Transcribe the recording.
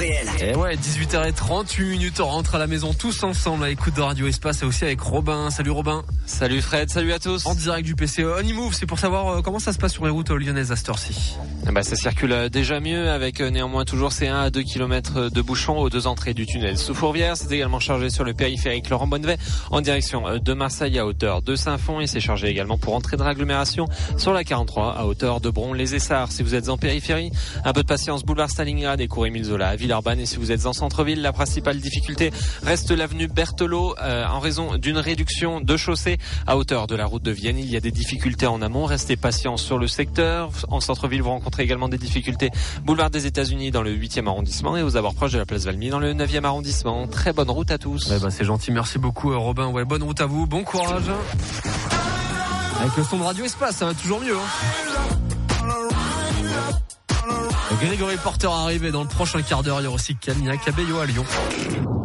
réel. Et ouais, 18h38, on rentre à la maison tous ensemble à l'écoute de Radio Espace et aussi avec Robin. Salut Robin. Salut Fred, salut à tous. En direct du PCE Onimove, c'est pour savoir comment ça se passe sur les routes lyonnaises à cette heure-ci. Ça circule déjà mieux avec néanmoins toujours ces 1 à 2 km de bouchons aux deux entrées du tunnel sous Fourvière. C'est également chargé sur le périphérique Laurent Bonnevet en direction de Marseille à hauteur de Saint-Fond et c'est chargé également pour entrer de l'agglomération sur la 43 à hauteur de Bron-les-Essarts. Si vous êtes en périphérie, un peu de patience, boulevard Stalingrad et cours Émile Zola à Villeurbanne. Et si vous êtes en centre-ville, la principale difficulté reste l'avenue Berthelot en raison d'une réduction de chaussée à hauteur de la route de Vienne. Il y a des difficultés en amont, restez patient sur le secteur. En centre-ville, vous rencontrez également des difficultés boulevard des États-Unis dans le 8e arrondissement et aux abords proches de la place Valmy dans le 9e arrondissement. Très bonne route à tous. C'est gentil, merci beaucoup Robin. Ouais, bonne route à vous, bon courage. Avec le son de Radio Espace, ça va toujours mieux. Grégory Porter arrivé dans le prochain quart d'heure. Il y aura aussi Camilla Cabello à Lyon.